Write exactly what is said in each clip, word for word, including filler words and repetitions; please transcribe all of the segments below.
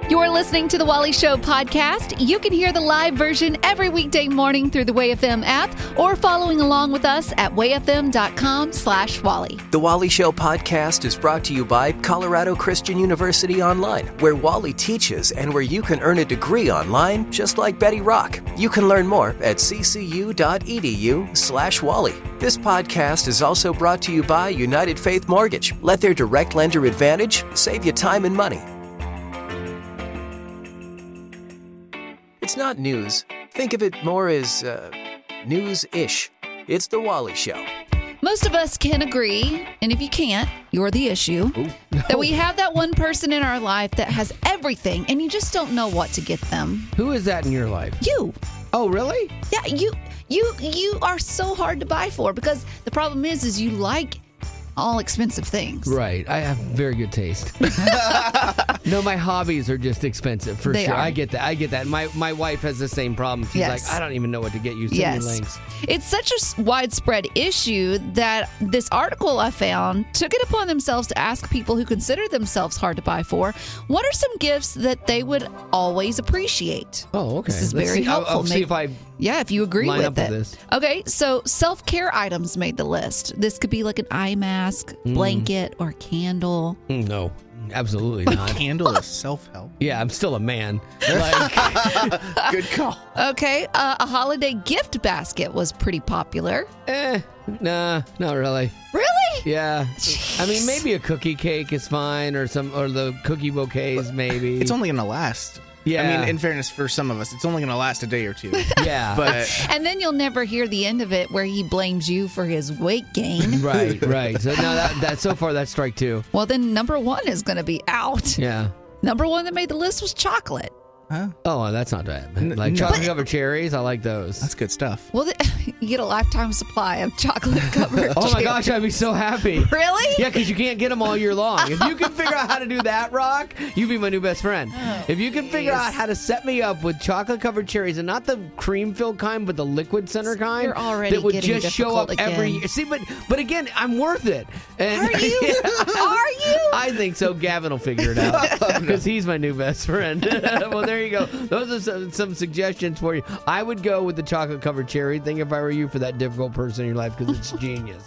You're listening to the Wally Show podcast. You can hear the live version every weekday morning through the Way F M app or following along with us at wayfm.com slash Wally. The Wally Show podcast is brought to you by Colorado Christian University Online, where Wally teaches and where you can earn a degree online just like Betty Rock. You can learn more at ccu.edu slash Wally. This podcast is also brought to you by United Faith Mortgage. Let their direct lender advantage save you time and money. It's not news. Think of it more as uh, news-ish. It's The Wally Show. Most of us can agree, and if you can't, you're the issue, Ooh, no. that we have that one person in our life that has everything, and you just don't know what to get them. Who is that in your life? You. Oh, really? Yeah, you you you are so hard to buy for because the problem is, is you like all expensive things. Right. I have very good taste. No, my hobbies are just expensive, for They sure. are. I get that. I get that. My my wife has the same problem. She's Yes. like, I don't even know what to get you. Send Yes. me links. It's such a s- widespread issue that this article I found took it upon themselves to ask people who consider themselves hard to buy for, what are some gifts that they would always appreciate? Oh, okay. This is Let's very see. I'll- helpful. I'll, see Maybe- if I... Yeah, if you agree line with up it. with this. Okay, so self-care items made the list. This could be like an eye mask, blanket, or candle. Mm, No, absolutely not. Candle is self-help. Yeah, I'm still a man. Like, Good call. Okay, uh, a holiday gift basket was pretty popular. eh, nah, not really. Really? Yeah. I mean, Jeez. maybe a cookie cake is fine, or some, or the cookie bouquets, maybe. It's only going to last. Yeah. I mean, in fairness, for some of us, it's only going to last a day or two. Yeah. But And then you'll never hear the end of it where he blames you for his weight gain. Right, right. So no, that, that so far that's strike two. Well, then number one is going to be out. Yeah. Number one that made the list was chocolate. huh? Oh, that's not bad. N- Like no. chocolate covered cherries, I like those. That's good stuff. Well, the, you get a lifetime supply of chocolate covered. Oh my gosh, I'd be so happy. Really? Yeah, because you can't get them all year long. If you can figure out how to do that, Rock, you'd be my new best friend. Oh, if you can figure geez. out how to set me up with chocolate covered cherries, and not the cream filled kind, but the liquid center kind, You're already that would getting just show up difficult every again. year. See, but but again, I'm worth it. And Are you? Are you? I think so. Gavin will figure it out because he's my new best friend. Well, there you go. Those are some, some suggestions for you. I would go with the chocolate covered cherry thing if I were you for that difficult person in your life because it's genius.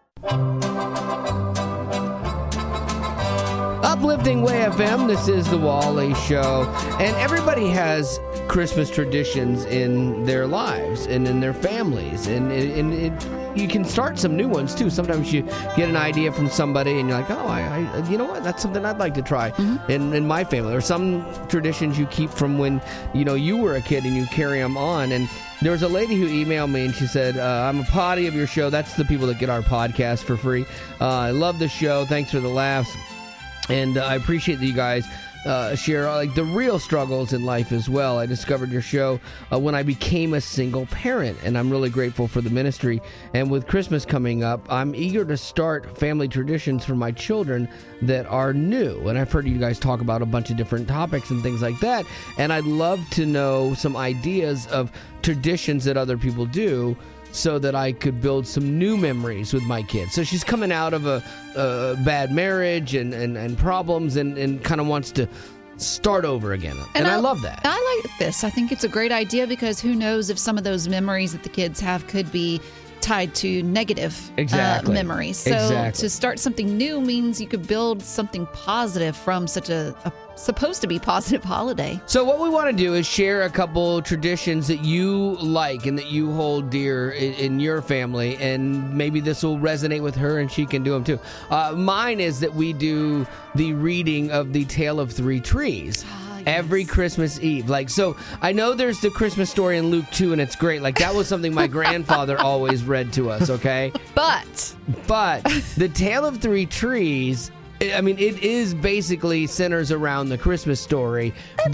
Uplifting Way F M, this is the Wally Show. And everybody has Christmas traditions in their lives and in their families. And, and it, you can start some new ones, too. Sometimes you get an idea from somebody and you're like, oh, I, I you know what? That's something I'd like to try Mm-hmm. in, in my family. Or some traditions you keep from when, you know, you were a kid and you carry them on. And there was a lady who emailed me and she said, uh, I'm a potty of your show. That's the people that get our podcast for free. Uh, I love the show. Thanks for the laughs. And uh, I appreciate that you guys uh, share like the real struggles in life as well. I discovered your show uh, when I became a single parent, and I'm really grateful for the ministry. And with Christmas coming up, I'm eager to start family traditions for my children that are new. And I've heard you guys talk about a bunch of different topics and things like that. And I'd love to know some ideas of traditions that other people do, so that I could build some new memories with my kids. So she's coming out of a, a bad marriage and, and, and problems and, and kind of wants to start over again. And, I, love that. I like this. I think it's a great idea because who knows if some of those memories that the kids have could be tied to negative Exactly. uh, memories. So Exactly. to start something new means you could build something positive from such a, a supposed to be positive holiday. So what we want to do is share a couple traditions that you like and that you hold dear in, in your family, and maybe this will resonate with her and she can do them too. Uh, mine is that we do the reading of the Tale of Three Trees. Every Christmas Eve. Like, so I know there's the Christmas story in Luke two, and it's great. Like, that was something my grandfather always read to us, okay? But But the Tale of Three Trees, I mean, it is basically centers around the Christmas story, but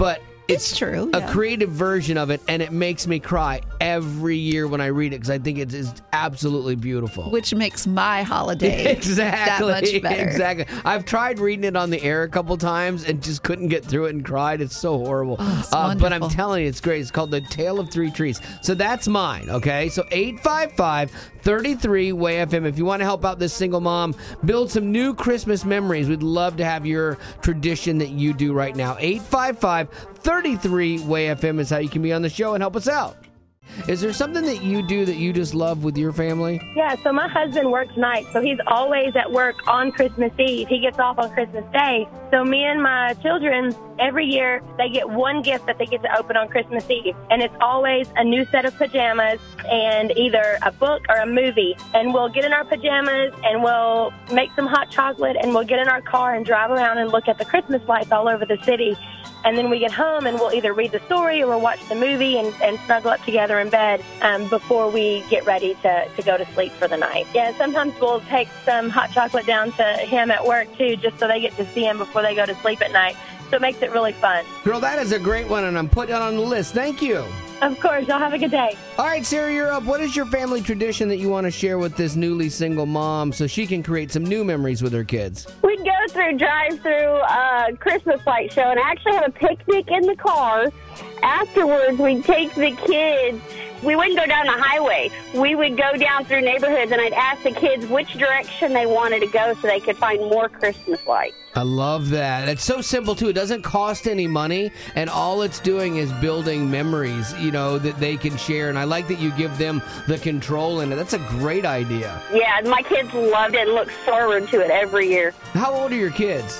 It's true, A yeah. creative version of it, and it makes me cry every year when I read it because I think it is absolutely beautiful. Which makes my holiday Exactly. that much better. Exactly. I've tried reading it on the air a couple times and just couldn't get through it and cried. It's so horrible. Oh, it's uh, but I'm wonderful. telling you, it's great. It's called The Tale of Three Trees. So that's mine, okay? So eight five five, three three, W A Y F M. If you want to help out this single mom, build some new Christmas memories, we'd love to have your tradition that you do right now. eight five five, three three, W A Y F M is how you can be on the show and help us out. Is there something that you do that you just love with your family? Yeah, so my husband works nights, so he's always at work on Christmas Eve. He gets off on Christmas Day. So me and my children, every year, they get one gift that they get to open on Christmas Eve. And it's always a new set of pajamas and either a book or a movie. And we'll get in our pajamas and we'll make some hot chocolate and we'll get in our car and drive around and look at the Christmas lights all over the city. And then we get home and we'll either read the story or we'll watch the movie and, and snuggle up together in bed um, before we get ready to, to go to sleep for the night. Yeah, sometimes we'll take some hot chocolate down to him at work, too, just so they get to see him before they go to sleep at night. So it makes it really fun. Girl, that is a great one, and I'm putting it on the list. Thank you. Of course. Y'all have a good day. All right, Sarah, you're up. What is your family tradition that you want to share with this newly single mom so she can create some new memories with her kids? We'd go through drive-through uh, Christmas light show and actually have a picnic in the car. Afterwards, we'd take the kids. We wouldn't go down the highway. We would go down through neighborhoods, and I'd ask the kids which direction they wanted to go so they could find more Christmas lights. I love that. It's so simple, too. It doesn't cost any money, and all it's doing is building memories, you know, that they can share. And I like that you give them the control in it. That's a great idea. Yeah, my kids loved it and look forward to it every year. How old are your kids?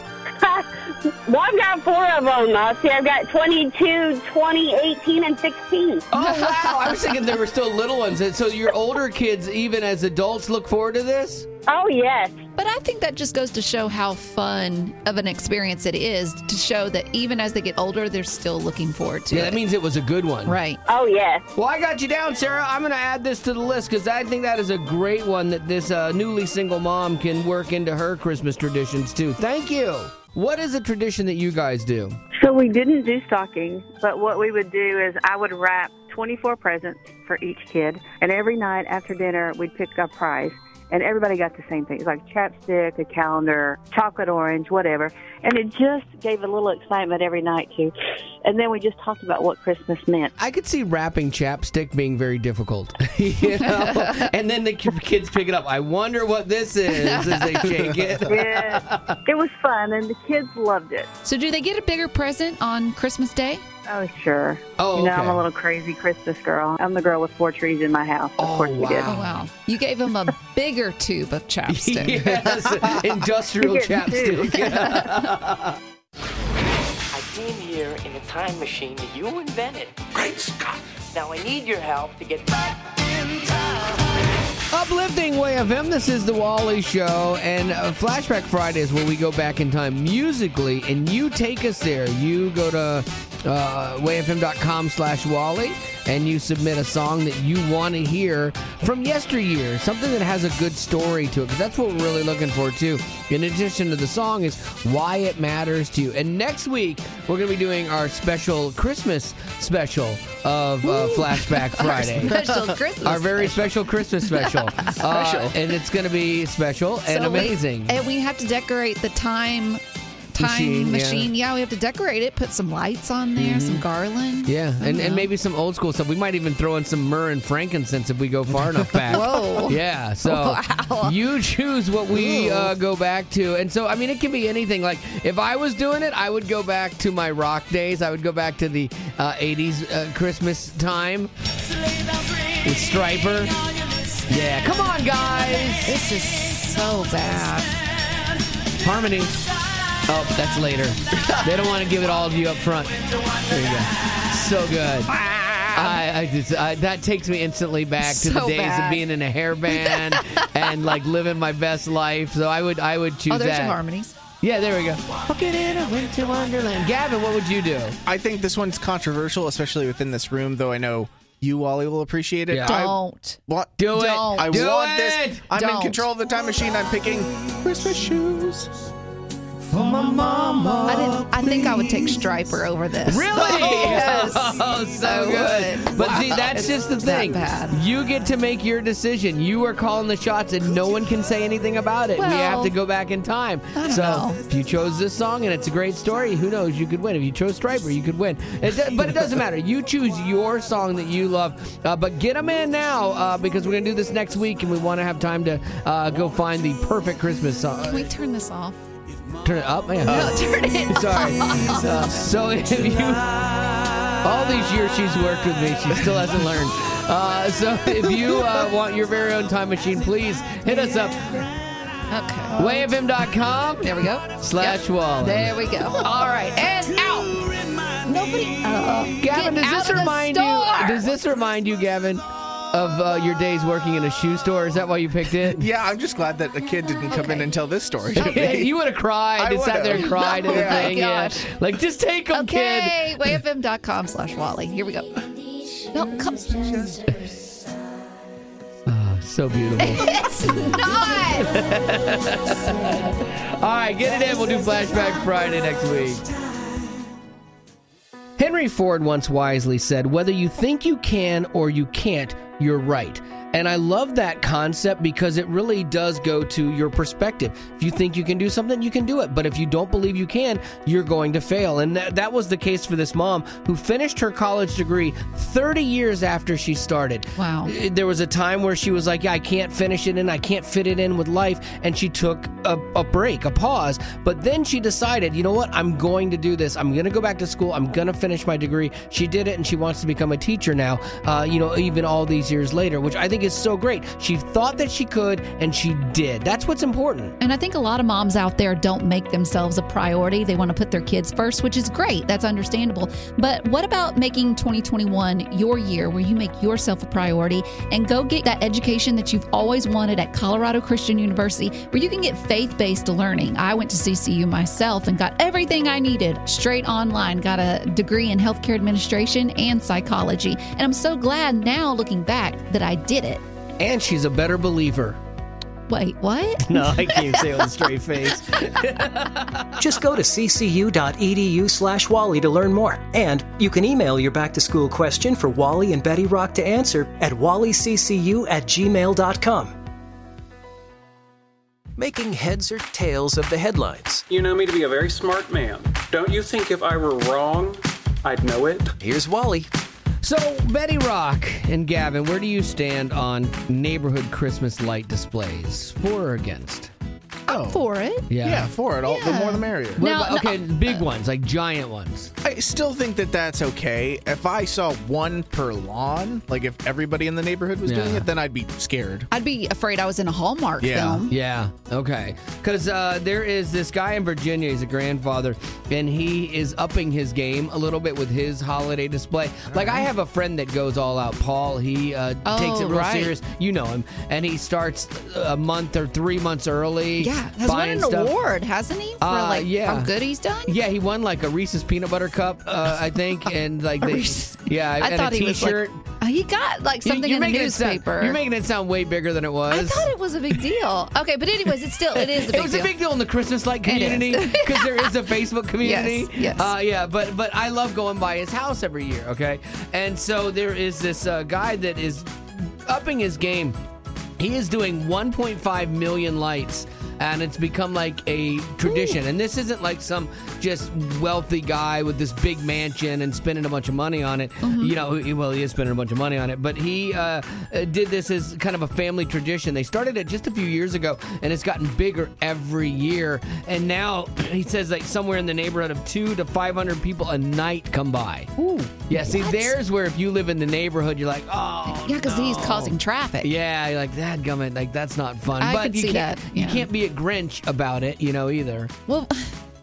Well, I've got four of them. Uh, see, I've got twenty-two, twenty, eighteen, and sixteen. Oh, wow. I was thinking they were still little ones. And so your older kids, even as adults, look forward to this? Oh, yes. But I think that just goes to show how fun of an experience it is to show that even as they get older, they're still looking forward to Yeah, it. that means it was a good one. Right. Oh, yes. Well, I got you down, Sarah. I'm going to add this to the list because I think that is a great one that this uh, newly single mom can work into her Christmas traditions, too. Thank you. What is a tradition that you guys do? So we didn't do stocking, but what we would do is I would wrap twenty-four presents for each kid, and every night after dinner, we'd pick a prize. And everybody got the same things, like chapstick, a calendar, chocolate orange, whatever. And it just gave a little excitement every night, too. And then we just talked about what Christmas meant. I could see wrapping chapstick being very difficult, you know? And then the ki- kids pick it up. I wonder what this is as they shake it. Yeah, it was fun, and the kids loved it. So do they get a bigger present on Christmas Day? Oh, sure. Oh, You know, I'm okay. a little crazy Christmas girl. I'm the girl with four trees in my house. Of Oh, course we did. Oh, wow. You gave them a bigger tube of chapstick. Yes, industrial You get two. chapstick. I came here in a time machine that you invented. Great Scott! Now I need your help to get back in time. Uplifting W A Y F M, this is the Wally Show, and uh, Flashback Friday is where we go back in time musically, and you take us there. You go to uh, wayfm.com slash Wally, and you submit a song that you want to hear from yesteryear, something that has a good story to it, because that's what we're really looking for, too. In addition to the song is why it matters to you. And next week, we're going to be doing our special Christmas special of uh, Flashback Friday. Special Christmas. Our very special Christmas special. Special. Uh, and it's going to be special and So we- amazing. And we have to decorate the time time Machine, machine. yeah. Yeah. we have to decorate it, put some lights on there, some garland. yeah, and, I don't and know. maybe some old school stuff. We might even throw in some myrrh and frankincense if we go far enough back. Whoa. Yeah, so Wow. you choose what we Ooh. uh, go back to. And so, I mean, it can be anything. Like, if I was doing it, I would go back to my rock days. I would go back to the uh, eighties uh, Christmas time with Striper. Yeah, come on, guys. This is so bad. Harmony. Oh, that's later. They don't want to give it all to you up front. There you go. So good. I, I just I, that takes me instantly back to the So days bad. of being in a hair band and like living my best life. So I would I would choose Oh, there's that. your harmonies. Yeah, there we go. Walking in a winter wonderland. Gavin, what would you do? I think this one's controversial, especially within this room, though I know you, Wally, will appreciate it. Yeah. I, Don't. what? Do it. Don't. I Do want it. this. I'm in Don't. control of the time machine. I'm picking Christmas shoes for my mama. I didn't. I think I would take Striper over this. Really? Yes. Oh, so I good. would. But Wow. see, that's It's just the that thing. bad. You get to make your decision. You are calling the shots, and no one can say anything about it. we Well, have to go back in time. I don't so know. if you chose this song and it's a great story, who knows? You could win. If you chose Striper, you could win. It do, but it doesn't matter. You choose your song that you love. Uh, but get them in now uh, because we're going to do this next week, and we want to have time to uh, go find the perfect Christmas song. Can we turn this off? Turn it up? Yeah. No, turn it Sorry. off. Uh, so if you, all these years she's worked with me, she still hasn't learned. Uh, so if you uh, want your very own time machine, please hit us up. Okay. way f m dot com. There we go. Slash Yep. Wally. There we go. All right. And out. Nobody. Uh, Gavin, get does out this of the remind store. you? Does this remind you, Gavin, of uh, your days working in a shoe store? Is that why you picked it? Yeah, I'm just glad that a kid didn't come in and tell this story. to Yeah, me. you would have cried. I and sat there and would've. cried. And Oh my everything. Yeah. gosh. Like, just take them, kid. Okay. way f m dot com slash Wally. Here we go. No, come. Oh, so beautiful. It's not. All right, get it in. We'll do Flashback Friday next week. Henry Ford once wisely said, whether you think you can or you can't, you're right. And I love that concept because it really does go to your perspective. If you think you can do something, you can do it. But if you don't believe you can, you're going to fail. And that, that was the case for this mom who finished her college degree thirty years after she started. Wow. There was a time where she was like, yeah, I can't finish it in. I can't fit it in with life. And she took a, a break, a pause. But then she decided, you know what? I'm going to do this. I'm going to go back to school. I'm going to finish my degree. She did it, and she wants to become a teacher now, uh, you know, even all these years later, which I think is so great. She thought that she could, and she did. That's what's important. And I think a lot of moms out there don't make themselves a priority. They want to put their kids first, which is great. That's understandable. But what about making twenty twenty-one your year where you make yourself a priority and go get that education that you've always wanted at Colorado Christian University, where you can get faith-based learning. I went to C C U myself and got everything I needed straight online, got a degree in healthcare administration and psychology. And I'm so glad now, looking back, that I did it. And she's a better believer. Wait, what? No, I can't say it with a straight face. Just go to ccu.edu slash Wally to learn more. And you can email your back-to-school question for Wally and Betty Rock to answer at wallyccu at gmail dot com. Making heads or tails of the headlines. You know me to be a very smart man. Don't you think if I were wrong, I'd know it? Here's Wally. So, Betty Rock and Gavin, where do you stand on neighborhood Christmas light displays? For or against? I'm for it. Yeah, for it. All, The Yeah. more the merrier. What Now- about- okay, big ones, like giant ones. I still think that that's okay. If I saw one per lawn, like if everybody in the neighborhood was doing Yeah. it, then I'd be scared. I'd be afraid I was in a Hallmark Yeah. film. Yeah, okay. Because uh, there is this guy in Virginia, he's a grandfather, and he is upping his game a little bit with his holiday display. Like, I have a friend that goes all out, Paul. He uh, Oh, takes it real right. serious. You know him. And he starts a month or three months early. Yeah, has won buying an stuff. award, hasn't he? For Uh, like yeah. how good he's done. Yeah, he won like a Reese's peanut butter cup, uh, I think, and like A they, Reese's- yeah, I and thought a he was like, T-shirt. uh, he got like You- something you're in the making it sound- newspaper. you're making it sound way bigger than it was. I thought it was a big deal. Okay, but anyways, it's still it is a big it was deal. a big deal in the Christmas light It is. community because there is a Facebook community. Yes, yes. Uh, yeah, but but I love going by his house every year. Okay, and so there is this uh, guy that is upping his game. He is doing one point five million lights. And it's become like a tradition. Ooh. And this isn't like some just wealthy guy with this big mansion and spending a bunch of money on it. Mm-hmm. You know, he, well, he is spending a bunch of money on it. But he uh, did this as kind of a family tradition. They started it just a few years ago, and it's gotten bigger every year. And now he says like somewhere in the neighborhood of two to five hundred people a night come by. Ooh, yeah, see, what? there's where if you live in the neighborhood, you're like, oh, yeah, because no. he's causing traffic. Yeah, you're like, that gummit, like that's not fun. I but could you see can't, that. You Yeah. can't be a Grinch about it, you know, either. Well,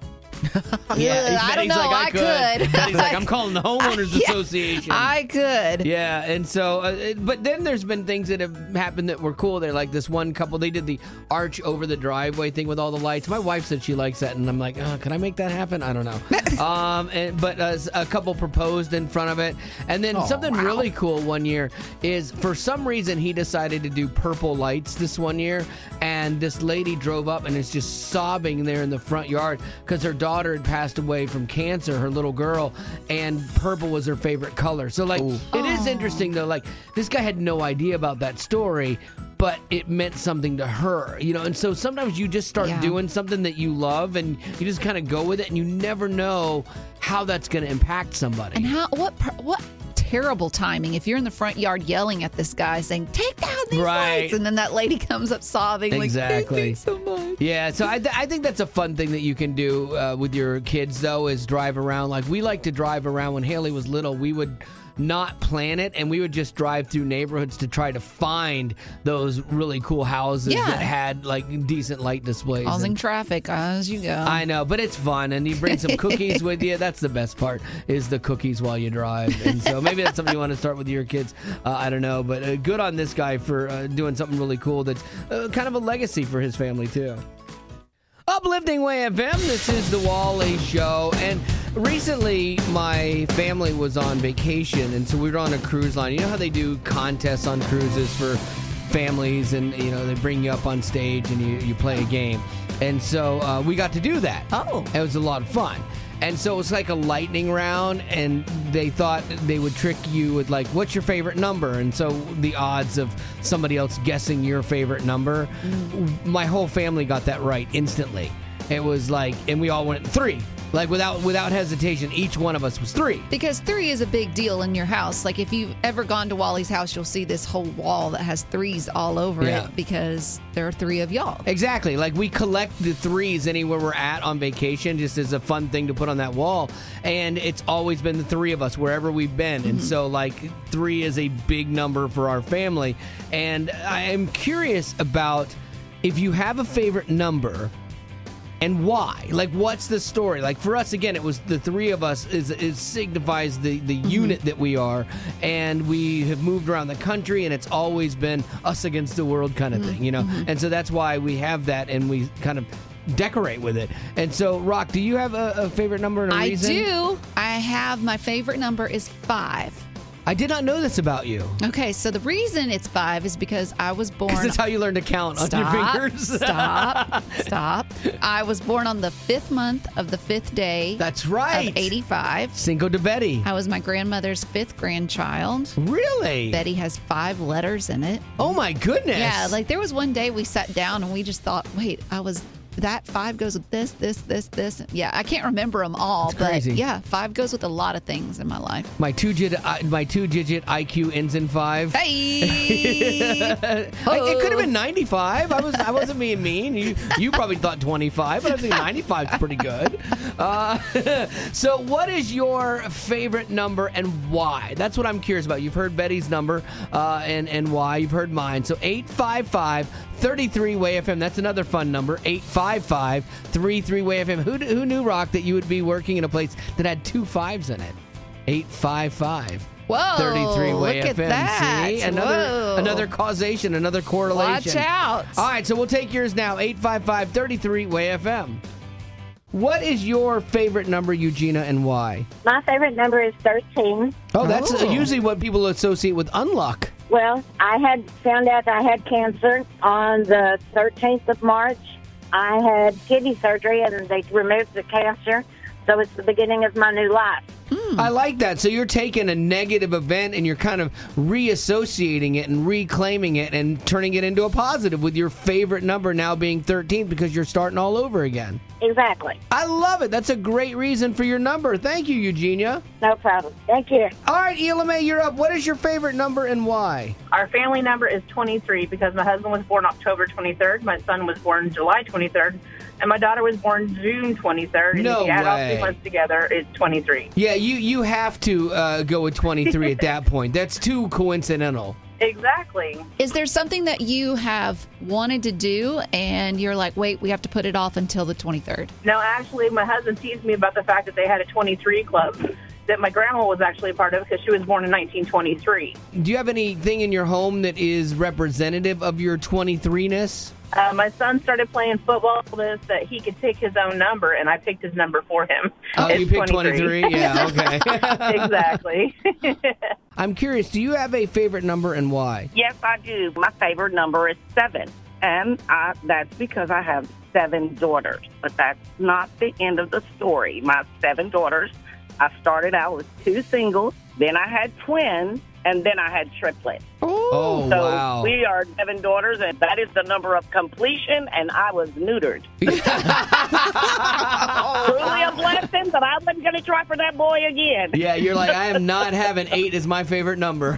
Yeah, I don't Betty's know. like, I could. Betty's like, I'm calling the homeowners Yeah, association. I could. Yeah, and so, uh, it- but then there's been things that have happened that were cool. They're like this one couple, they did the arch over the driveway thing with all the lights. My wife said she likes that, and I'm like, oh, can I make that happen? I don't know. um, and, but uh, a couple proposed in front of it. And then Oh, something wow. really cool one year is for some reason he decided to do purple lights this one year, and this lady drove up and is just sobbing there in the front yard because her daughter had passed away from cancer, her little girl, and purple was her favorite color. So, like, it is interesting, though. Like, this guy had no idea about that story, but it meant something to her, you know? And so sometimes you just start Yeah. doing something that you love, and you just kind of go with it, and you never know how that's going to impact somebody. And how? What? per- What? Terrible timing. If you're in the front yard yelling at this guy saying, "Take down these Right. lights," and then that lady comes up sobbing, Exactly. like, "Thank you so much." Yeah, so I, th- I think that's a fun thing that you can do uh, with your kids, though, is drive around. Like, we like to drive around. When Haley was little, we would not plan it, and we would just drive through neighborhoods to try to find those really cool houses Yeah. that had, like, decent light displays. Causing And- traffic as you go. I know, but it's fun, and you bring some cookies with you. That's the best part, is the cookies while you drive. And so maybe that's something you want to start with your kids. Uh, I don't know, but uh, good on this guy for uh, doing something really cool that's uh, kind of a legacy for his family, too. Uplifting Way F M, this is the Wally Show, and recently my family was on vacation, and so we were on a cruise line. You know how they do contests on cruises for families, and you know they bring you up on stage and you, you play a game, and so uh, we got to do that. Oh. It was a lot of fun. And so it was like a lightning round, and they thought they would trick you with, like, what's your favorite number? And so the odds of somebody else guessing your favorite number, Mm. my whole family got that right instantly. It was like, and we all went three. Like, without without hesitation, each one of us was three. Because three is a big deal in your house. Like, if you've ever gone to Wally's house, you'll see this whole wall that has threes all over Yeah. it because there are three of y'all. Exactly. Like, we collect the threes anywhere we're at on vacation just as a fun thing to put on that wall. And it's always been the three of us wherever we've been. And so, like, three is a big number for our family. And I am curious about if you have a favorite number and why. Like, what's the story? Like, for us, again, it was the three of us is it signifies the, the Mm-hmm. unit that we are. And we have moved around the country, and it's always been us against the world kind of Mm-hmm. thing, you know? And so that's why we have that, and we kind of decorate with it. And so, Rock, do you have a, a favorite number and a I reason? do. I have my favorite number is five. I did not know this about you. Okay, so the reason it's five is because I was born. Because it's how you learn to count on your Stop, fingers. stop, stop. I was born on the fifth month of the fifth day. That's right. Of eighty-five. Cinco de Betty. I was my grandmother's fifth grandchild. Really? Betty has five letters in it. Oh, my goodness. Yeah, like there was one day we sat down and we just thought, wait, I was that five goes with this, this, this, this. Yeah, I can't remember them all, That's but crazy. yeah, five goes with a lot of things in my life. My two digit, uh, my two digit I Q ends in five. Hey, It could have been ninety-five. I was, I wasn't being mean. You, you probably thought twenty-five, but I think ninety-five is pretty good. Uh, so, what is your favorite number and why? That's what I'm curious about. You've heard Betty's number uh, and and why. You've heard mine. So, eight five five, three three, W A Y F M. That's another fun number. eight five five, three three, W A Y F M. Who who knew, Rock, that you would be working in a place that had two fives in it? eight five five. Whoa, thirty-three look W A F M. at that. See? Another Whoa. another causation, another correlation. Watch out. All right, so we'll take yours now. eight five five, three three, W A F M. What is your favorite number, Eugenia, and why? My favorite number is thirteen. Oh, that's Oh. usually what people associate with unluck. Well, I had found out I had cancer on the thirteenth of March. I had kidney surgery, and they removed the cancer, so it's the beginning of my new life. I like that. So you're taking a negative event and you're kind of reassociating it and reclaiming it and turning it into a positive with your favorite number now being thirteen because you're starting all over again. Exactly. I love it. That's a great reason for your number. Thank you, Eugenia. No problem. Thank you. All right, Elame, you're up. What is your favorite number and why? Our family number is twenty-three because my husband was born October twenty-third, my son was born July twenty-third, and my daughter was born June twenty-third. And No if you add all way. three months together, it's twenty-three. Yeah, you, you have to uh, go with twenty-three at that point. That's too coincidental. Exactly. Is there something that you have wanted to do and you're like, wait, we have to put it off until the twenty-third? No, actually, my husband teased me about the fact that they had a twenty-three club that my grandma was actually a part of because she was born in nineteen twenty-three. Do you have anything in your home that is representative of your twenty-three-ness? Uh, my son started playing football with us that he could pick his own number, and I picked his number for him. Oh, It's you picked twenty-three? Yeah, okay. Exactly. I'm curious, do you have a favorite number and why? Yes, I do. My favorite number is seven, and I, that's because I have seven daughters. But that's not the end of the story. My seven daughters, I started out with two singles, then I had twins, and then I had triplets. Oh, so wow. we are seven daughters, and that is the number of completion, and I was neutered. Truly a blessing, but I wasn't going to try for that boy again. Yeah, you're like, I am not having eight as my favorite number.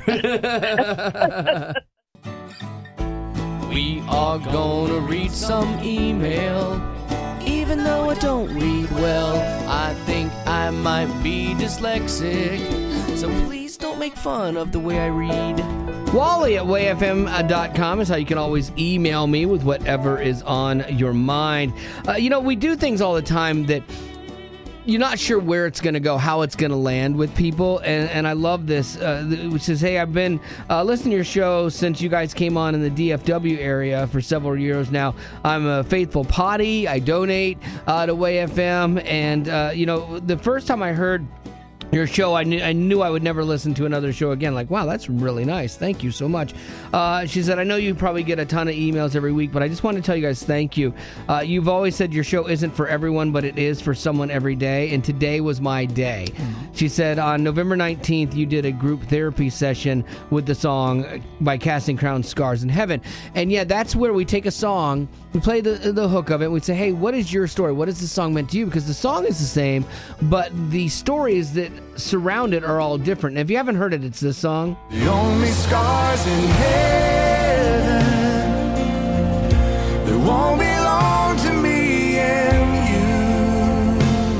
We are gonna read some email. Even though I don't read well, I think I might be dyslexic. So please don't make fun of the way I read. Wally at way f m dot com is how you can always email me with whatever is on your mind. Uh, you know, we do things all the time that you're not sure where it's going to go, how it's going to land with people, and, and I love this, uh, which says, hey, I've been uh, listening to your show since you guys came on in the D F W area for several years now. I'm a faithful potty. I donate uh, to Way F M, and, uh, you know, the first time I heard your show, I knew I knew I would never listen to another show again. Like, wow, that's really nice. Thank you so much. Uh, she said, I know you probably get a ton of emails every week, but I just want to tell you guys thank you. Uh, you've always said your show isn't for everyone, but it is for someone every day, and today was my day. Mm-hmm. She said, on November nineteenth, you did a group therapy session with the song by Casting Crowns, Scars in Heaven. And yeah, that's where we take a song, we play the, the hook of it, we say, hey, what is your story? What is the song meant to you? Because the song is the same, but the stories that surround it are all different. And if you haven't heard it, it's this song. The only scars in heaven, they won't belong to me and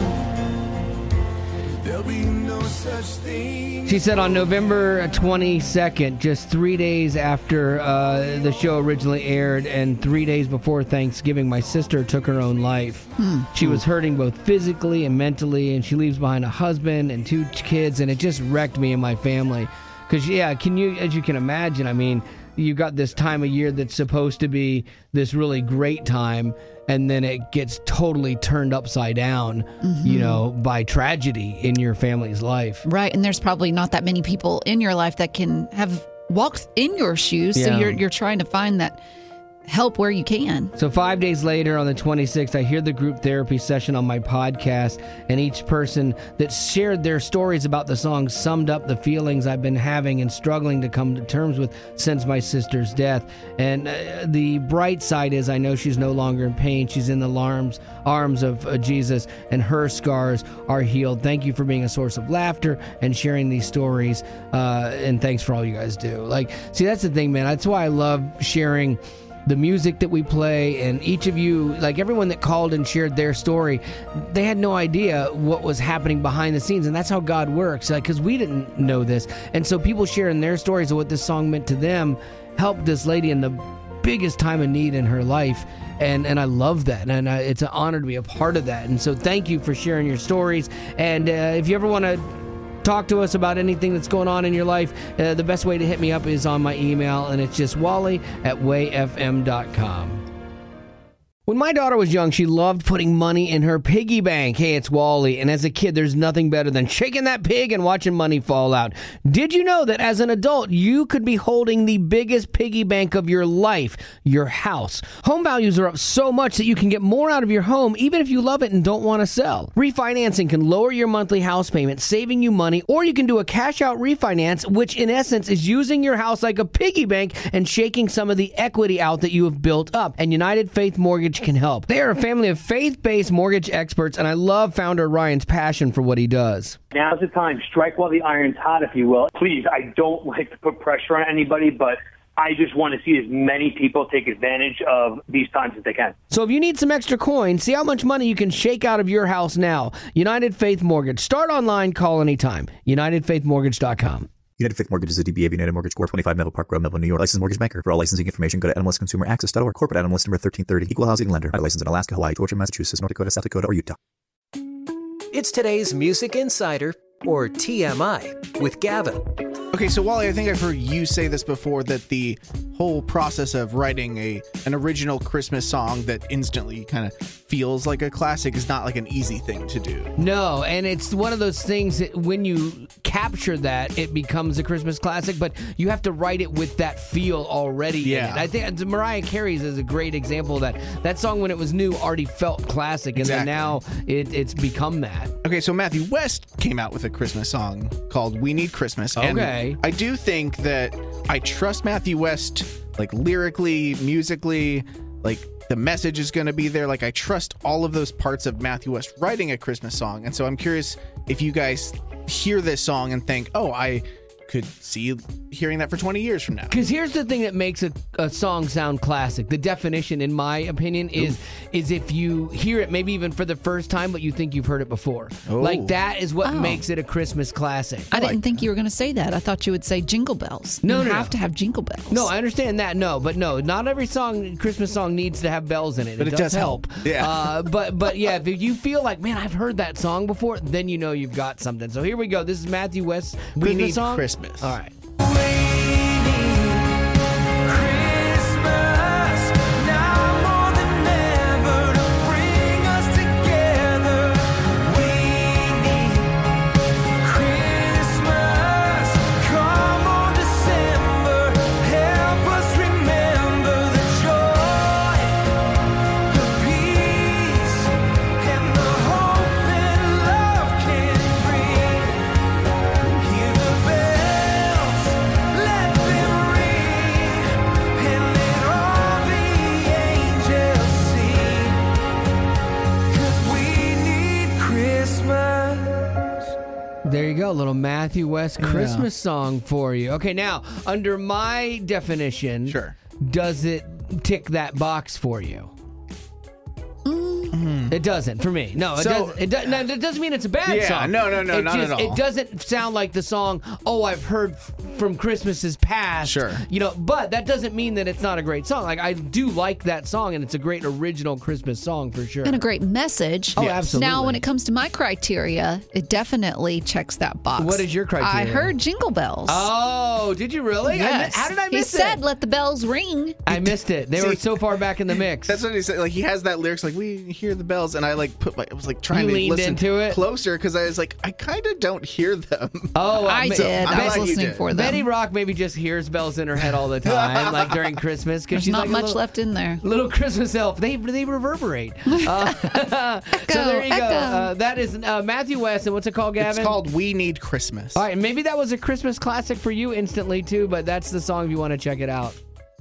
you. There'll be no such thing. She said on November twenty-second, just three days after uh, the show originally aired and three days before Thanksgiving, my sister took her own life. Hmm. She was hurting both physically and mentally, and she leaves behind a husband and two kids, and it just wrecked me and my family. Because, yeah, can you, as you can imagine, I mean, you got this time of year that's supposed to be this really great time, and then it gets totally turned upside down, mm-hmm. you know, by tragedy in your family's life. Right, and there's probably not that many people in your life that can have walked in your shoes, Yeah. so you're you're trying to find that help where you can. So five days later, on the twenty-sixth, I hear the group therapy session on my podcast, and each person that shared their stories about the song summed up the feelings I've been having and struggling to come to terms with since my sister's death. And uh, the bright side is I know she's no longer in pain. She's in the arms, arms of uh, Jesus, and her scars are healed. Thank you for being a source of laughter and sharing these stories, uh, and thanks for all you guys do. Like, see, that's the thing, man. That's why I love sharing the music that we play, and each of you, like everyone that called and shared their story, they had no idea what was happening behind the scenes, and that's how God works, because like, we didn't know this. And so people sharing their stories of what this song meant to them helped this lady in the biggest time of need in her life, and and I love that, and I, it's an honor to be a part of that. And so thank you for sharing your stories, and uh, if you ever want to talk to us about anything that's going on in your life, uh, the best way to hit me up is on my email, and it's just wally at way f m dot com. When my daughter was young, she loved putting money in her piggy bank. Hey, it's Wally, and as a kid, there's nothing better than shaking that pig and watching money fall out. Did you know that as an adult, you could be holding the biggest piggy bank of your life, your house? Home values are up so much that you can get more out of your home, even if you love it and don't want to sell. Refinancing can lower your monthly house payment, saving you money, or you can do a cash-out refinance, which in essence is using your house like a piggy bank and shaking some of the equity out that you have built up. And United Faith Mortgage can help. They are a family of faith-based mortgage experts, and I love founder Ryan's passion for what he does. Now's the time. Strike while the iron's hot, if you will. Please, I don't like to put pressure on anybody, but I just want to see as many people take advantage of these times as they can. So if you need some extra coin, see how much money you can shake out of your house now. United Faith Mortgage. Start online, call anytime. United Faith Mortgage dot com. United Fifth Mortgage is a D B A of United Mortgage Corp. twenty-five Melville Park Road, Melville, New York. Licensed mortgage banker. For all licensing information, go to N M L S Consumer Access dot org. Corporate N M L S number thirteen thirty. Equal housing lender. By license in Alaska, Hawaii, Georgia, Massachusetts, North Dakota, South Dakota, or Utah. It's today's Music Insider, or T M I, with Gavin. Okay, so Wally, I think I've heard you say this before, that the whole process of writing a an original Christmas song that instantly kind of feels like a classic is not like an easy thing to do. No, and it's one of those things that when you capture that, it becomes a Christmas classic, but you have to write it with that feel already Yeah. in it. I think Mariah Carey's is a great example of that. That song, when it was new, already felt classic, and Exactly. then now it, it's become that. Okay, so Matthew West came out with a Christmas song called We Need Christmas. And Okay. I do think that I trust Matthew West, like lyrically, musically, like the message is going to be there. Like I trust all of those parts of Matthew West writing a Christmas song. And so I'm curious if you guys hear this song and think, oh, I could see hearing that for twenty years from now. Because here's the thing that makes a, a song sound classic. The definition, in my opinion, is is if you hear it maybe even for the first time, but you think you've heard it before. Oh. Like that is what Oh. makes it a Christmas classic. I didn't think you were going to say that. I thought you would say Jingle Bells. No, you no, have no. to have Jingle Bells. No, I understand that. No, but no, not every song, Christmas song, needs to have bells in it. But it does help. Yeah. Uh, but but yeah, if you feel like, man, I've heard that song before, then you know you've got something. So here we go. This is Matthew West's We Christmas Need song. Christmas. All right. There you go, a little Matthew West Christmas song for you. Okay, now, under my definition, Sure. does it tick that box for you? It doesn't for me. No, it So- doesn't. It, do, no, it doesn't mean it's a bad Yeah, song. no, no, no, it not just, at all. It doesn't sound like the song. Oh, I've heard f- from Christmases past. Sure. You know, but that doesn't mean that it's not a great song. Like I do like that song, and it's a great original Christmas song for sure. And a great message. Oh, Yes. absolutely. Now, when it comes to my criteria, it definitely checks that box. What is your criteria? I heard Jingle Bells. Oh, did you really? I mi- Yes. how did I miss He it? said, "Let the bells ring." I missed it. They were See- so far back in the mix. That's what he said. Like he has that lyrics, like we hear the bells, and I like put my, I was like trying You to leaned listen into it? closer because I was like, I kind of don't hear them. Oh, I Ma- did. I'm I was glad you listening did. for them. Betty Rock maybe just hears bells in her head all the time, like during Christmas, because There's she's not like a much little, left in there. little Christmas elf. They they reverberate. Uh, so there you go. echo. Uh, that is uh, Matthew West, and what's it called, Gavin? It's called We Need Christmas. All right, and maybe that was a Christmas classic for you instantly too, but that's the song if you want to check it out.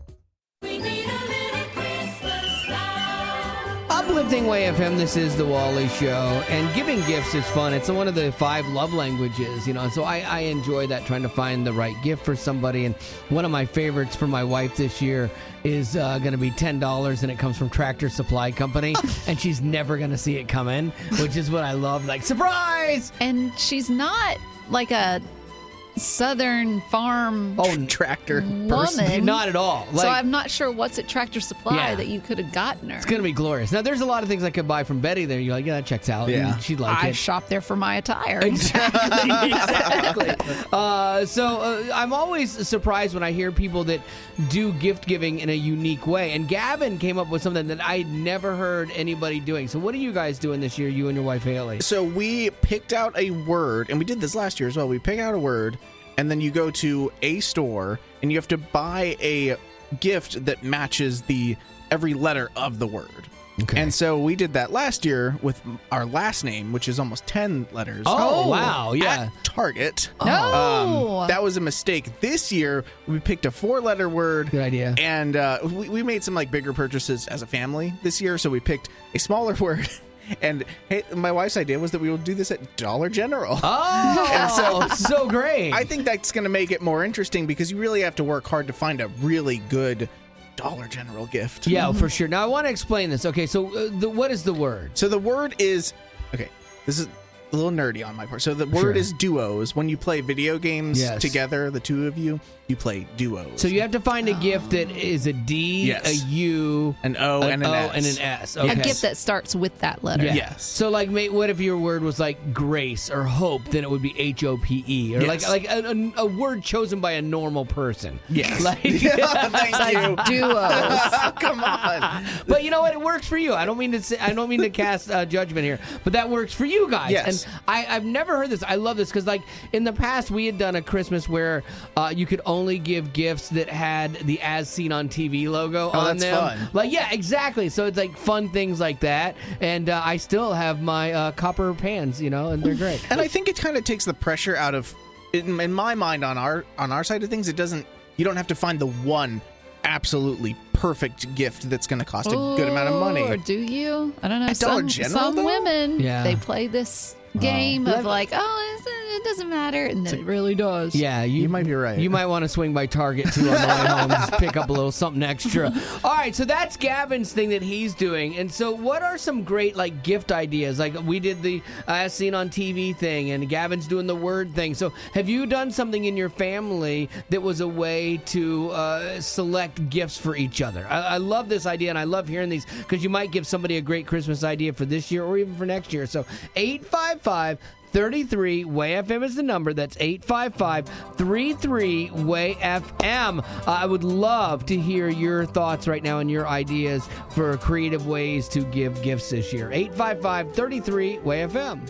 Uplifting Way F M, this is The Wally Show, and giving gifts is fun. It's one of the five love languages, you know, and so I, I enjoy that, trying to find the right gift for somebody. And one of my favorites for my wife this year is uh, going to be ten dollars, and it comes from Tractor Supply Company, and she's never going to see it coming, which is what I love. Like, surprise! And she's not like a Southern farm Oh, Tractor woman. not at all. so Like, I'm not sure what's at Tractor Supply Yeah. that you could have gotten her. it's going to be glorious. Now, there's a lot of things I could buy from Betty there. You're like, yeah, that checks out. Yeah. And she'd like I it. shop there for my attire. Exactly. exactly. Uh, so uh, I'm always surprised when I hear people that do gift giving in a unique way. And Gavin came up with something that I'd never heard anybody doing. So what are you guys doing this year, you and your wife Haley? So we picked out a word, and we did this last year as well. We pick out a word, and then you go to a store, and you have to buy a gift that matches the every letter of the word. Okay. And so we did that last year with our last name, which is almost ten letters. Oh, wow, yeah. At Target. No. Um, that was a mistake. This year, we picked a four-letter word. Good idea. And uh, we, we made some like bigger purchases as a family this year, so we picked a smaller word. And hey, my wife's idea was that we will do this at Dollar General. Oh, And so- so great. I think that's going to make it more interesting because you really have to work hard to find a really good Dollar General gift. yeah, for sure. Now, I want to explain this. Okay, so uh, the, what is the word? So the word is okay. This is a little nerdy on my part. So the word Sure. is duos. When you play video games Yes. together, the two of you, you play duos. So you have to find a gift that is a D, Yes. a U, an O, an and an O, S. and an S. A Okay. gift that starts with that letter. Yeah. Yes. So, like, mate, what if your word was like grace or hope? Then it would be H O P E, or Yes. like like a, a, a word chosen by a normal person. Yes. Like, Yeah, thank you. Duos. Come on. But you know what? It works for you. I don't mean to say, I don't mean to cast uh, judgment here, but that works for you guys. Yes. And I, I've never heard this. I love this because, like, in the past, we had done a Christmas where uh, you could only give gifts that had the As Seen on T V logo Oh, on that's them. fun. Like, yeah, exactly. So it's like fun things like that. And uh, I still have my uh, copper pans, you know, and they're great. And I think it kind of takes the pressure out of, in, in my mind, on our on our side of things. It doesn't. You don't have to find the one absolutely perfect gift that's going to cost a good amount of money. Or do you? I don't know. At Dollar some General, some though? women, Yeah. they play this game of like, oh, it's, it doesn't matter, and then it really does. Yeah, you, You might be right. You might want to swing by Target too on the way home, just pick up a little something extra. All right, so that's Gavin's thing that he's doing. And so, what are some great like gift ideas? Like we did the uh, As Seen on T V thing, and Gavin's doing the word thing. So, have you done something in your family that was a way to uh, select gifts for each other? I, I love this idea, and I love hearing these because you might give somebody a great Christmas idea for this year or even for next year. So, eight five five. thirty-three W A Y F M is the number. That's eight five five, three three, W A Y F M. Uh, I would love to hear your thoughts right now and your ideas for creative ways to give gifts this year. eight five five, thirty-three, W A Y F M.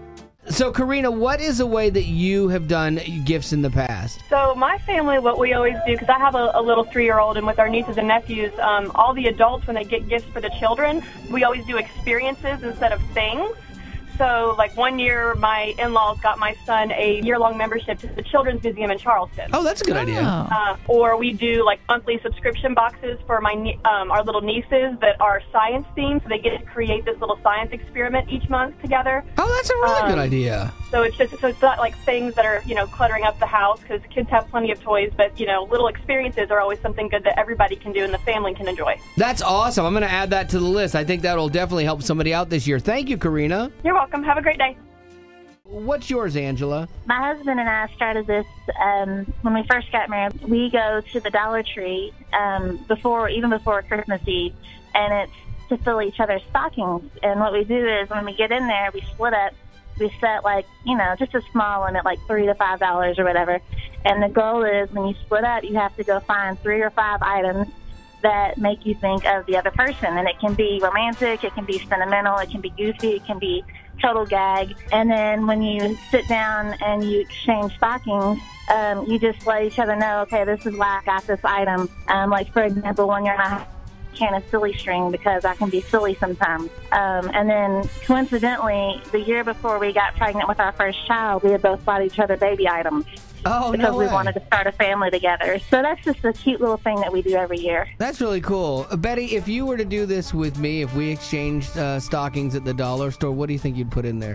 So, Karina, what is a way that you have done gifts in the past? So my family, what we always do, because I have a, a little three-year-old, and with our nieces and nephews, um, all the adults, when they get gifts for the children, we always do experiences instead of things. So, like one year, my in-laws got my son a year-long membership to the Children's Museum in Charleston. Oh, that's a good idea. Uh, or we do like monthly subscription boxes for my nie- um, our little nieces that are science themed, so they get to create this little science experiment each month together. Oh, that's a really Um, good idea. So it's just so it's not like things that are you know cluttering up the house because kids have plenty of toys, but you know little experiences are always something good that everybody can do and the family can enjoy. That's awesome. I'm going to add that to the list. I think that'll definitely help somebody out this year. Thank you, Karina. You're welcome. Have a great day. What's yours, Angela? My husband and I started this um, when we first got married. We go to the Dollar Tree um, before, even before Christmas Eve, and it's to fill each other's stockings. And what we do is when we get in there, we split up. We set like you know just a small limit, like three to five dollars or whatever. And the goal is when you split up, you have to go find three or five items that make you think of the other person. And it can be romantic, it can be sentimental, it can be goofy, it can be total gag. And then when you sit down and you exchange stockings, um, you just let each other know, okay, this is why I got this item. Um, like, for example, when you're not can of silly string because I can be silly sometimes. Um, and then coincidentally, the year before we got pregnant with our first child, we had both bought each other baby items. Oh, because no we way. wanted to start a family together. So that's just a cute little thing that we do every year. That's really cool. Uh, Betty, if you were to do this with me, if we exchanged uh, stockings at the dollar store, what do you think you'd put in there?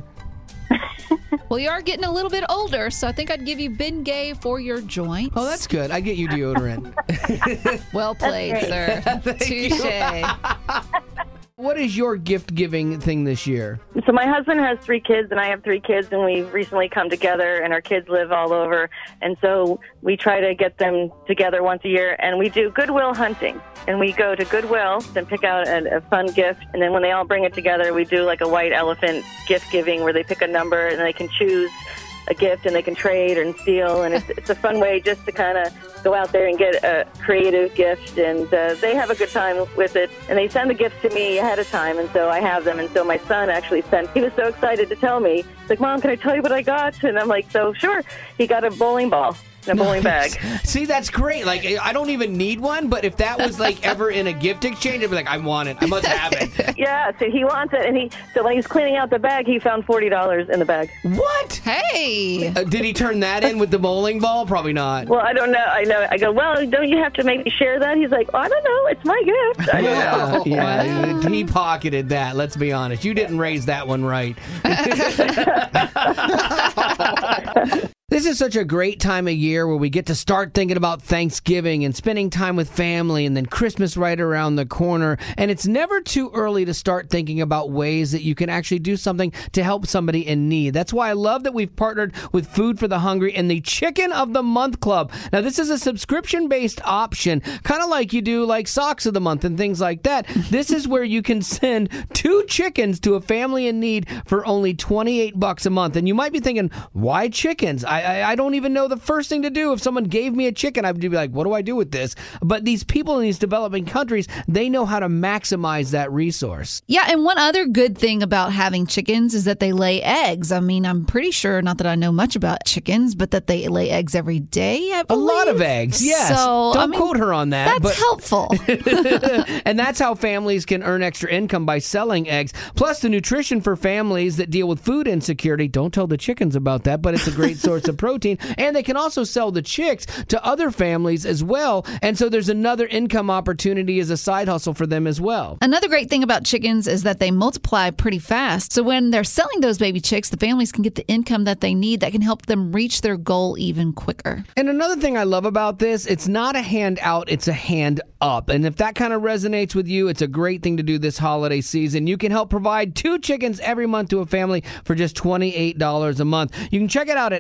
Well, you are getting a little bit older, so I think I'd give you Bengay for your joints. Oh, that's good. I get you deodorant. Well played, That's sir. Thank you. Touche. What is your gift-giving thing this year? So my husband has three kids, and I have three kids, and we've recently come together, and our kids live all over. And so we try to get them together once a year, and we do Goodwill hunting. And we go to Goodwill and pick out a, a fun gift, and then when they all bring it together, we do like a white elephant gift giving where they pick a number, and they can choose a gift, and they can trade and steal. And it's, it's a fun way just to kind of go out there and get a creative gift, and uh, they have a good time with it. And they send the gifts to me ahead of time, and so I have them. And so my son actually sent, he was so excited to tell me, he's like, Mom, can I tell you what I got? And I'm like, so sure. He got a bowling ball. A bowling bag. See, that's great. Like, I don't even need one, but if that was like ever in a gift exchange, I'd be like, I want it. I must have it. Yeah, so he wants it, and he so when he's cleaning out the bag, he found forty dollars in the bag. What? Hey! Uh, did he turn that in with the bowling ball? Probably not. Well, I don't know. I know. I go, well, don't you have to maybe share that? He's like, oh, I don't know. It's my gift. I don't know. Yeah, yeah. He pocketed that. Let's be honest. You didn't raise that one right. This is such a great time of year where we get to start thinking about Thanksgiving and spending time with family, and then Christmas right around the corner. And it's never too early to start thinking about ways that you can actually do something to help somebody in need. That's why I love that we've partnered with Food for the Hungry and the Chicken of the Month Club. Now, this is a subscription-based option, kind of like you do like Socks of the Month and things like that. This is where you can send two chickens to a family in need for only twenty-eight bucks a month. And you might be thinking, why chickens? I, I, I don't even know the first thing to do. If someone gave me a chicken, I'd be like, what do I do with this? But these people in these developing countries, they know how to maximize that resource. Yeah, and one other good thing about having chickens is that they lay eggs. I mean, I'm pretty sure, not that I know much about chickens, but that they lay eggs every day, I A believe. lot of eggs, yes. So, Don't I mean, quote her on that. That's but helpful. And that's how families can earn extra income, by selling eggs. Plus, the nutrition for families that deal with food insecurity. Don't tell the chickens about that, but it's a great source of protein. And they can also sell the chicks to other families as well. And so there's another income opportunity as a side hustle for them as well. Another great thing about chickens is that they multiply pretty fast. So when they're selling those baby chicks, the families can get the income that they need that can help them reach their goal even quicker. And another thing I love about this, it's not a hand out, it's a hand up. And if that kind of resonates with you, it's a great thing to do this holiday season. You can help provide two chickens every month to a family for just twenty-eight dollars a month. You can check it out at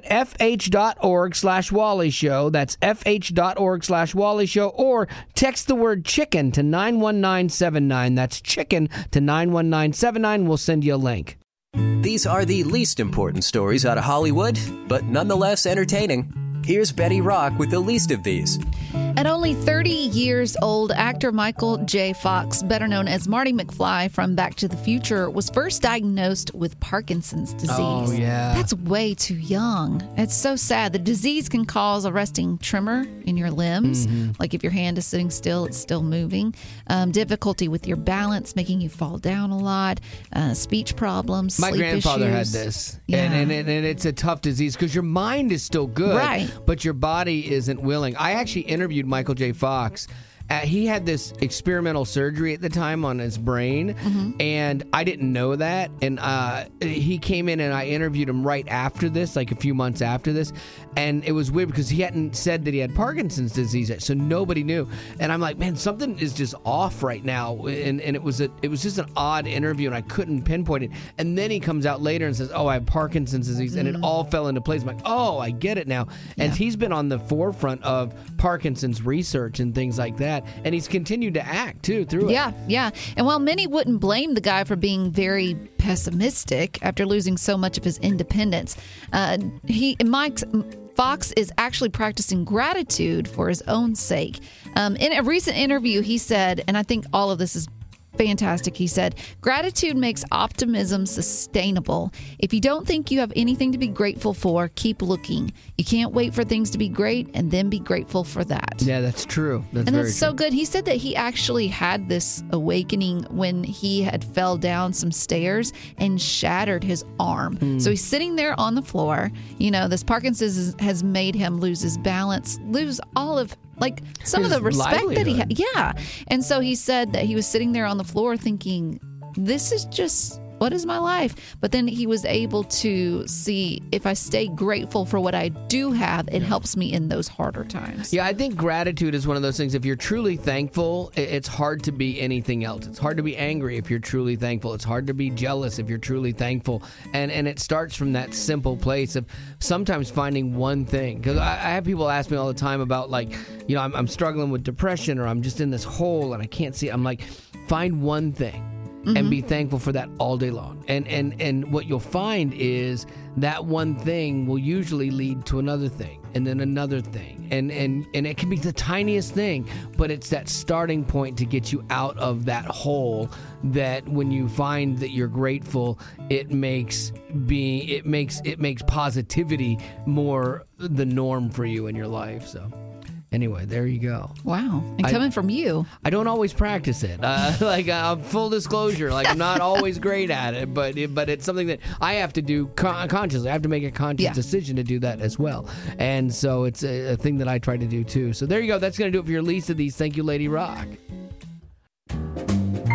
fh.org slash Wally Show. That's fh.org slash Wally Show. Or text the word chicken to nine one nine seven nine. That's chicken to nine one nine seven nine. We'll send you a link. These are the least important stories out of Hollywood, but nonetheless entertaining. Here's Betty Rock with the least of these. At only thirty years old, actor Michael J. Fox, better known as Marty McFly from Back to the Future, was first diagnosed with Parkinson's disease. Oh, yeah. That's way too young. It's so sad. The disease can cause a resting tremor in your limbs. Mm-hmm. Like if your hand is sitting still, it's still moving. Um, difficulty with your balance, making you fall down a lot. Uh, speech problems, My sleep grandfather issues. had this. Yeah. And, and, and, and it's a tough disease because your mind is still good, Right. but your body isn't willing. I actually interviewed Michael J. Fox. Uh, he had this experimental surgery at the time on his brain, Mm-hmm. and I didn't know that. And uh, he came in and I interviewed him right after this, like a few months after this. And it was weird because he hadn't said that he had Parkinson's disease yet, so nobody knew. And I'm like, man, something is just off right now. And, and it was a, it was just an odd interview, and I couldn't pinpoint it. And then he comes out later and says, oh, I have Parkinson's disease. And it all fell into place. I'm like, oh, I get it now. And he's been on the forefront of Parkinson's research and things like that. And he's continued to act, too, through it. Yeah, yeah. And while many wouldn't blame the guy for being very pessimistic after losing so much of his independence, uh, he Mike Fox is actually practicing gratitude for his own sake. Um, in a recent interview, he said, and I think all of this is fantastic. He said, gratitude makes optimism sustainable. If you don't think you have anything to be grateful for, keep looking. You can't wait for things to be great and then be grateful for that. Yeah, that's true. That's and very that's so true. good. He said that he actually had this awakening when he had fell down some stairs and shattered his arm. Hmm. So he's sitting there on the floor. You know, this Parkinson's has made him lose his balance, lose all of like some His of the respect that he had. livelihood. Yeah. And so he said that he was sitting there on the floor thinking, this is just, what is my life? But then he was able to see, if I stay grateful for what I do have, it helps me in those harder times. Yeah, I think gratitude is one of those things. If you're truly thankful, i- it's hard to be anything else. It's hard to be angry if you're truly thankful. It's hard to be jealous if you're truly thankful. And and it starts from that simple place of sometimes finding one thing. Because I, I have people ask me all the time about, like, you know, I'm, I'm struggling with depression, or I'm just in this hole and I can't see. I'm like, find one thing. And Mhm. be thankful for that all day long. And, and and what you'll find is that one thing will usually lead to another thing, and then another thing. And, and, and it can be the tiniest thing, but it's that starting point to get you out of that hole that when you find that you're grateful, it makes being it makes it makes positivity more the norm for you in your life. So anyway, there you go. Wow. And I- coming from you. I don't always practice it. Uh, like uh, full disclosure, like I'm not always great at it, but it, but it's something that I have to do con- consciously. I have to make a conscious Yeah. decision to do that as well, and so it's a, a thing that I try to do too. So there you go. That's gonna do it for your least of these. Thank you, Lady Rock. Up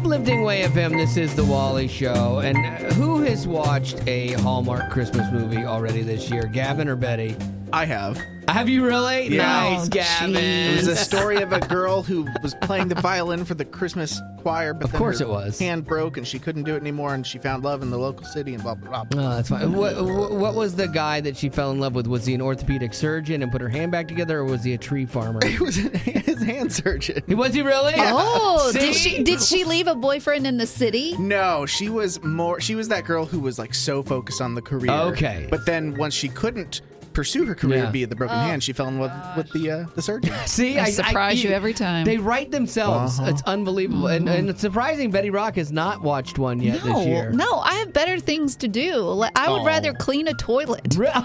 Uplifting Way F M, this is The Wally Show. And who has watched a Hallmark Christmas movie already this year? Gavin or Betty? I have. Have you really? Yeah. Nice, Oh, Gavin. It was a story of a girl who was playing the violin for the Christmas choir, but Of then course her it was. hand broke and she couldn't do it anymore, and she found love in the local city and blah, blah, blah. Oh, that's fine. What, what, what was the guy that she fell in love with? Was he an orthopedic surgeon and put her hand back together, or was he a tree farmer? He was his hand surgeon. Was he really? Oh, did See? she did she leave a boyfriend in the city? No, she was more. She was that girl who was like so focused on the career. Okay. But then once she couldn't pursue her career Yeah. via the broken Oh, hand, she fell in love with the uh, the surgeon. See, I surprise you every time. They write themselves. Uh-huh. It's unbelievable, and, and it's surprising. Betty Rock has not watched one yet no, this year. no, I have better things to do. Like, I would Oh. rather clean a toilet.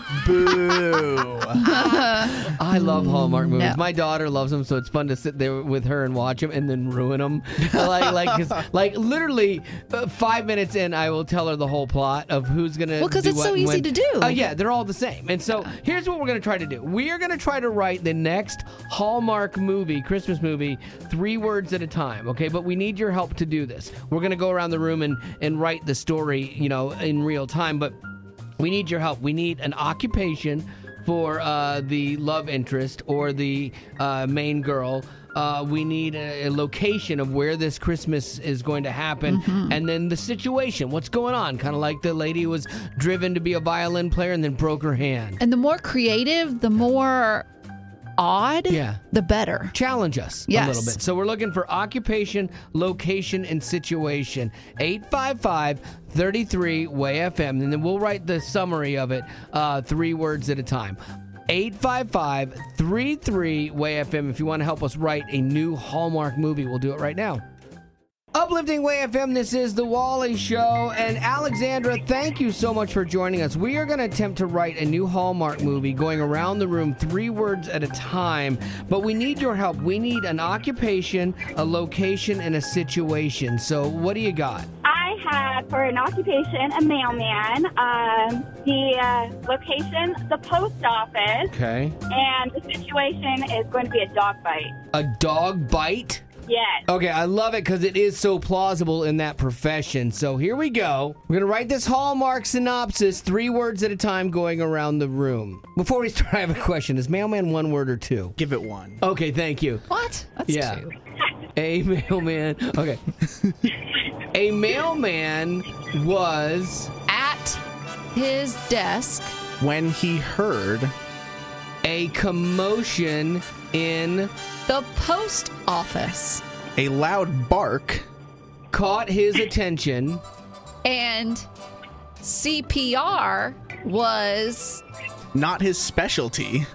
Boo! I love Hallmark movies. No. My daughter loves them, so it's fun to sit there with her and watch them and then ruin them. like, like, 'cause, like literally uh, five minutes in, I will tell her the whole plot of who's gonna. Well, 'cause do it's what so and easy when. to do. Uh, yeah, they're all the same. And so here's what we're gonna try to do. We are gonna try to write the next Hallmark movie, Christmas movie, three words at a time. Okay, but we need your help to do this. We're gonna go around the room and and write the story, you know, in real time, but. We need your help. We need an occupation for uh, the love interest or the uh, main girl. Uh, we need a, a location of where this Christmas is going to happen, Mm-hmm. and then the situation. What's going on? Kind of like the lady who was driven to be a violin player and then broke her hand. And the more creative, the more odd, Yeah. the better. Challenge us Yes. a little bit. So we're looking for occupation, location, and situation. eight five five, three three, W A Y F M. And then we'll write the summary of it uh, three words at a time. eight five five, three three, W A Y F M. If you want to help us write a new Hallmark movie, we'll do it right now. Uplifting W A Y F M, this is The Wally Show. And Alexandra, thank you so much for joining us. We are going to attempt to write a new Hallmark movie going around the room three words at a time. But we need your help. We need an occupation, a location, and a situation. So what do you got? I have for an occupation a mailman, um, the uh, location, the post office, Okay. and the situation is going to be a dog bite. A dog bite? Yes. Okay, I love it because it is so plausible in that profession. So here we go. We're going to write this Hallmark synopsis, three words at a time, going around the room. Before we start, I have a question. Is mailman one word or two? Give it one. Okay, thank you. What? That's Yeah. two. A mailman. Okay. A mailman was At his desk, When he heard a commotion in the post office, a loud bark, caught his attention, and C P R was not his specialty,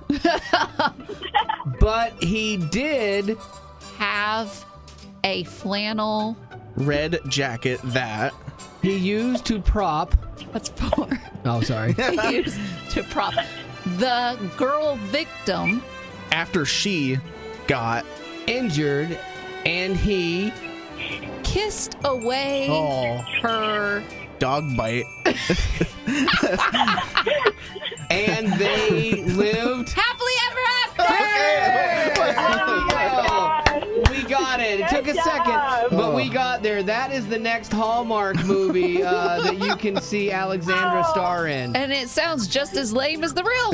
but he did have a flannel red jacket that he used to prop. That's four. Oh, sorry. He used to prop the girl victim after she got injured, and he kissed away Oh. her dog bite. and they lived happily ever after. We got it. It took a second, but we got there. That is the next Hallmark movie uh, that you can see Alexandra star in. And it sounds just as lame as the real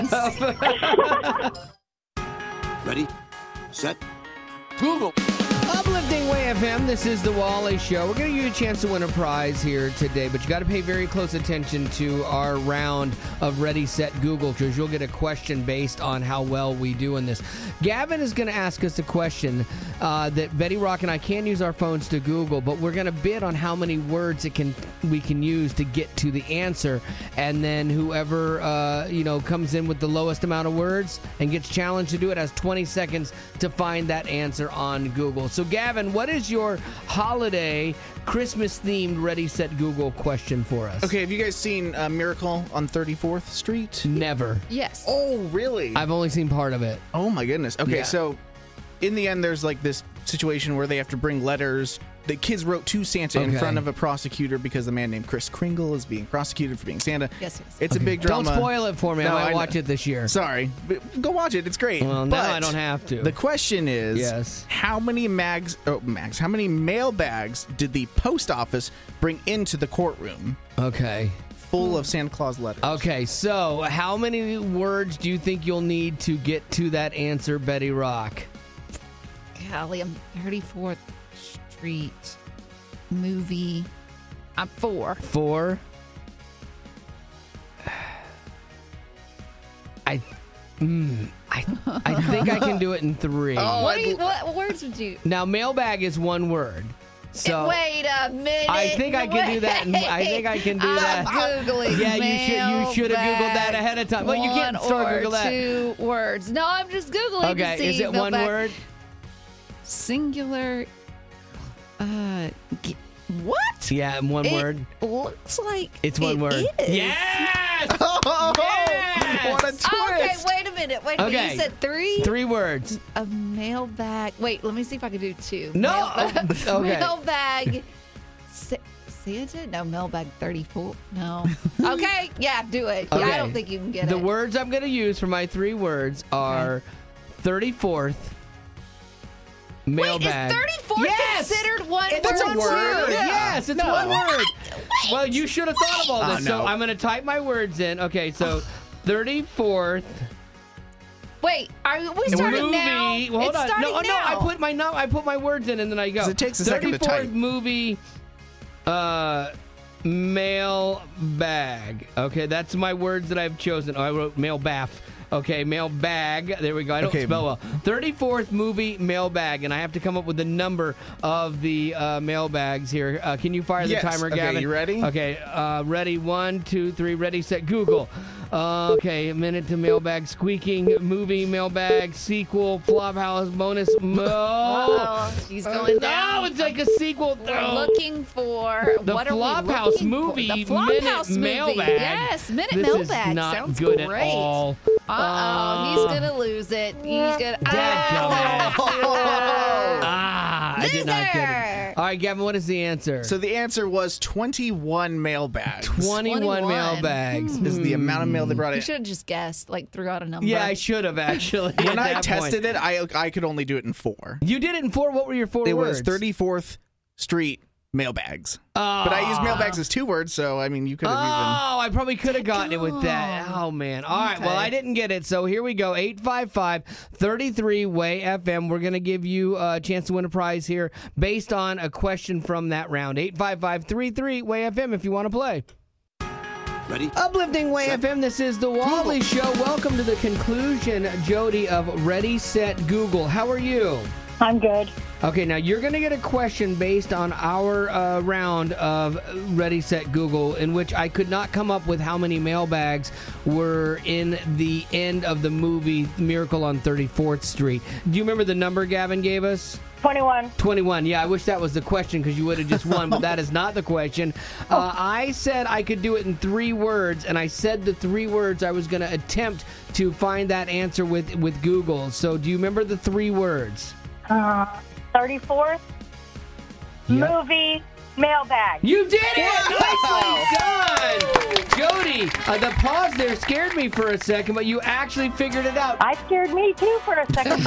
ones. Ready, set, Google. Uplifting W A Y F M, this is The Wally Show. We're going to give you a chance to win a prize here today, but you got to pay very close attention to our round of Ready, Set, Google, because you'll get a question based on how well we do in this. Gavin is going to ask us a question uh, that Betty Rock and I can use our phones to Google, but we're going to bid on how many words it can we can use to get to the answer, and then whoever uh, you know comes in with the lowest amount of words and gets challenged to do it has twenty seconds to find that answer on Google. So, Gavin, what is your holiday Christmas-themed Ready, Set, Google question for us? Okay, have you guys seen uh, Miracle on thirty-fourth Street? Never. Yes. Oh, really? I've only seen part of it. Oh my goodness. Okay, Yeah. so in the end, there's like this situation where they have to bring letters the kids wrote to Santa in Okay. front of a prosecutor because a man named Kris Kringle is being prosecuted for being Santa. Yes, yes. It's Okay. a big drama. Don't spoil it for me. No, I might I watch know. it this year. Sorry. But go watch it. It's great. Well, but now I don't have to. The question is, Yes. how many mags, oh, mags, how many mail bags did the post office bring into the courtroom Okay. full of Santa Claus letters? Okay, so how many words do you think you'll need to get to that answer, Betty Rock? Golly, I'm thirty-fourth Street movie. I'm four. Four. I, mm, I, I think I can do it in three. what, do you, what words would you? Now, mailbag is one word. So Wait a minute. I think I can do that. In, I think I can do I'm that. Googling. Yeah, you should. You should have googled that ahead of time. Well, you can't One start or Google that. Two words. No, I'm just googling. Okay, to see is it one mailbag. word? Singular. Uh, g- what? Yeah, one It word. Looks like It's one it word. is. Yes! Oh, Yes! what a twist! Okay, wait a minute. Wait a minute. Okay. You said three? Three words. A mailbag. Wait, let me see if I can do two. No. Mailbag. Okay. Mailbag. Sa- Santa? No, mailbag thirty-four. No. Okay, yeah, do it. Okay. I don't think you can get the it. words I'm going to use for my three words are thirty-fourth mailbag. Wait, is thirty-fourth Yes! considered one It's word? a word. too? Yes, it's No. one word. Wait. Well, you should have thought of all Oh, this. no. So I'm going to type my words in. Okay, so thirty-fourth Wait, are we starting movie. now? Well, hold it's on. starting No, now. no, I put my no, I put my words in and then I go. 'Cause it takes a second to thirty-fourth type. movie uh mail bag. Okay, that's my words that I've chosen. Oh, I wrote mail bath. Okay, mail bag. There we go. I don't Okay. spell well. thirty-fourth movie mail bag, and I have to come up with the number of the uh, mail bags here. Uh, can you fire the Yes. timer, Okay, Gavin? you ready? Okay, uh, ready. One, two, three. Ready, set, Google. Uh, okay, a minute to mailbag squeaking movie mailbag sequel Flophouse bonus. Mo- Uh-oh, he's going down. No, it's like a sequel. We're No. looking for The what are we Flophouse looking movie for? The minute Flophouse movie. mailbag. Yes, minute This mailbag. is not Sounds good great. at all. Uh oh, Uh, he's gonna lose it. He's gonna. Dadgummit. Ah, Ah, I did not get it. Loser. All right, Gavin, what is the answer? So the answer was twenty-one mail bags. twenty-one, twenty-one. mailbags. is the amount of mail they brought You in. should have just guessed, like threw out a number. Yeah, I should have actually. When at I that tested point. it, I I could only do it in four. You did it in four. What were your four It words? was thirty-fourth Street mailbags. Oh. But I used mailbags as two words, so I mean, you could have Oh, I probably could have gotten it with that. Oh, man. All right. Well, Okay. I didn't get it. So here we go. eight five five, three three, W A Y F M. We're going to give you a chance to win a prize here based on a question from that round. eight five five, three three, W A Y F M if you want to play. Ready? Uplifting W A Y F M, this is the Wally Show. Welcome to the conclusion, Jody, of Ready, Set, Google. How are you? I'm good. Okay, now you're going to get a question based on our uh, round of Ready, Set, Google, in which I could not come up with how many mailbags were in the end of the movie Miracle on thirty-fourth Street. Do you remember the number Gavin gave us? twenty-one. twenty-one. Yeah, I wish that was the question because you would have just won, but that is not the question. Uh, I said I could do it in three words, and I said the three words I was going to attempt to find that answer with, with Google. So do you remember the three words? Uh, thirty-fourth Yep. movie mailbag. You did it! Nicely done! Jody, uh, the pause there scared me for a second, but you actually figured it out. I scared me too for a second.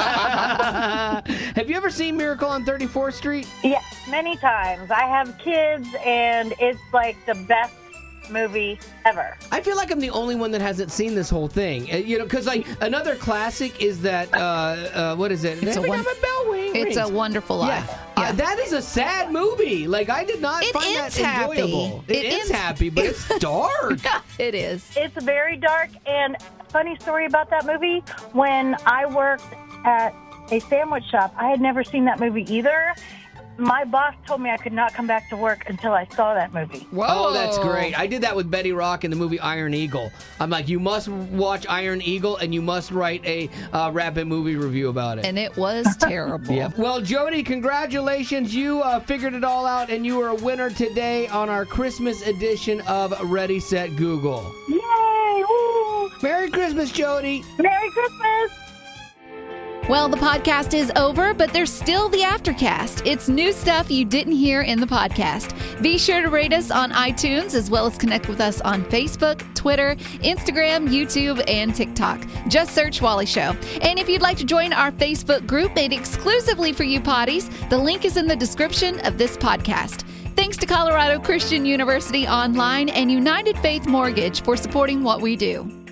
Have you ever seen Miracle on thirty-fourth Street? Yes, many times. I have kids, and it's like the best movie ever. I feel like I'm the only one that hasn't seen this whole thing. Uh, you know, because like another classic is that uh, uh, what is it? It's a Every one- time a bell ring It's rings. a Wonderful Life. Yeah, Uh, that is a sad movie. Like I did not It find ends that happy. enjoyable. It it is ends- happy, but it's dark. It is. It's very dark, and funny story about that movie, when I worked at a sandwich shop, I had never seen that movie either. My boss told me I could not come back to work until I saw that movie. Oh, that's great. I did that with Betty Rock in the movie Iron Eagle. I'm like, you must watch Iron Eagle and you must write a uh, rapid movie review about it. And it was terrible. Yeah. Well, Jody, congratulations. You uh, figured it all out, and you are a winner today on our Christmas edition of Ready, Set, Google. Yay! Woo! Merry Christmas, Jody. Merry Christmas! Well, the podcast is over, but there's still the Aftercast. It's new stuff you didn't hear in the podcast. Be sure to rate us on iTunes, as well as connect with us on Facebook, Twitter, Instagram, YouTube, and TikTok. Just search Wally Show. And if you'd like to join our Facebook group made exclusively for you potties, the link is in the description of this podcast. Thanks to Colorado Christian University Online and United Faith Mortgage for supporting what we do.